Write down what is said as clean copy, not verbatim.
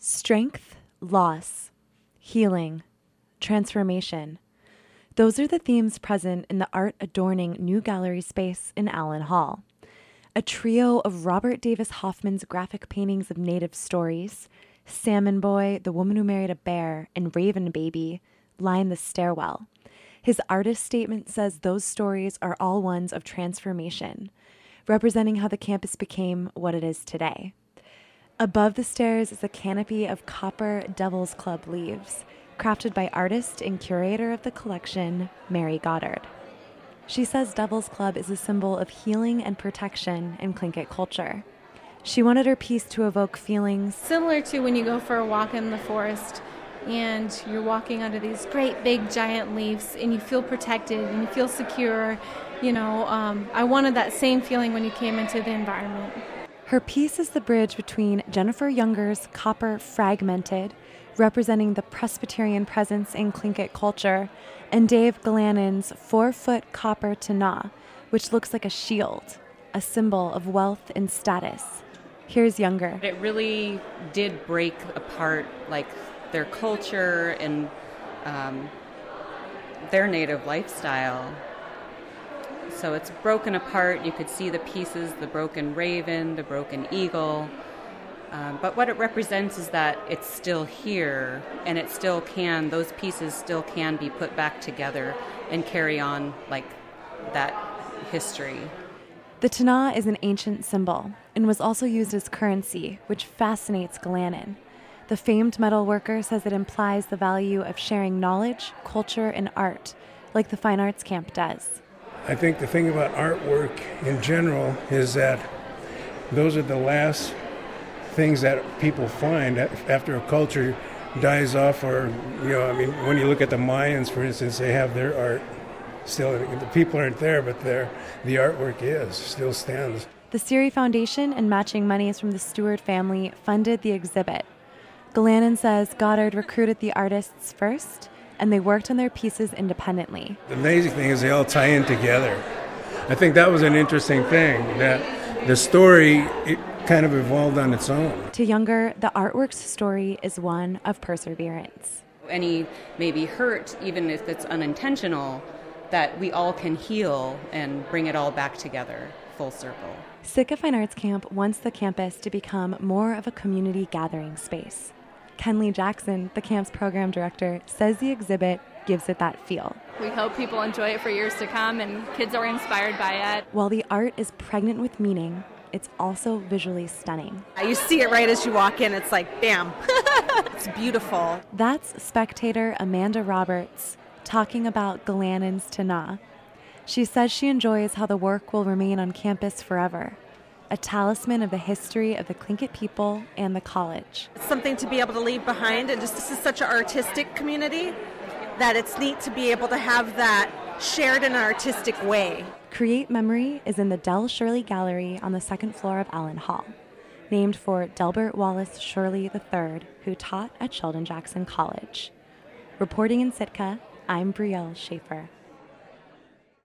Strength, loss, healing, transformation. Those are the themes present in the art adorning new gallery space in Allen Hall. A trio of Robert Davis Hoffman's graphic paintings of native stories, Salmon Boy, The Woman Who Married a Bear, and Raven Baby line the stairwell. His artist statement says those stories are all ones of transformation, representing how the campus became what it is today. Above the stairs is a canopy of copper Devil's Club leaves, crafted by artist and curator of the collection, Mary Goddard. She says Devil's Club is a symbol of healing and protection in Tlingit culture. She wanted her piece to evoke feelings similar to when you go for a walk in the forest and you're walking under these great big giant leaves and you feel protected and you feel secure. I wanted that same feeling when you came into the environment. Her piece is the bridge between Jennifer Younger's copper fragmented, representing the Presbyterian presence in Tlingit culture, and Dave Glanon's 4-foot copper tana, which looks like a shield, a symbol of wealth and status. Here's Younger. It really did break apart their culture and their native lifestyle. So it's broken apart. You could see the pieces, the broken raven, the broken eagle. But what it represents is that it's still here, and it still can, those pieces still can be put back together and carry on that history. The tana is an ancient symbol and was also used as currency, which fascinates Galanon. The famed metal worker says it implies the value of sharing knowledge, culture, and art, like the Fine Arts Camp does. I think the thing about artwork in general is that those are the last things that people find after a culture dies off, or, when you look at the Mayans, for instance, they have their art still. The people aren't there, but the artwork still stands. The Siri Foundation and matching monies from the Stewart family funded the exhibit. Galanon says Goddard recruited the artists first, and they worked on their pieces independently. The amazing thing is they all tie in together. I think that was an interesting thing, that the story, it kind of evolved on its own. To Younger, the artwork's story is one of perseverance. Any maybe hurt, even if it's unintentional, that we all can heal and bring it all back together, full circle. Sitka Fine Arts Camp wants the campus to become more of a community gathering space. Kenley Jackson, the camp's program director, says the exhibit gives it that feel. We hope people enjoy it for years to come and kids are inspired by it. While the art is pregnant with meaning, it's also visually stunning. You see it right as you walk in. It's like, bam. It's beautiful. That's spectator Amanda Roberts talking about Galanon's tana. She says she enjoys how the work will remain on campus forever, a talisman of the history of the Tlingit people and the college. It's something to be able to leave behind, and just this is such an artistic community that it's neat to be able to have that shared in an artistic way. Create Memory is in the Del Shirley Gallery on the second floor of Allen Hall, named for Delbert Wallace Shirley III, who taught at Sheldon Jackson College. Reporting in Sitka, I'm Brielle Schaefer.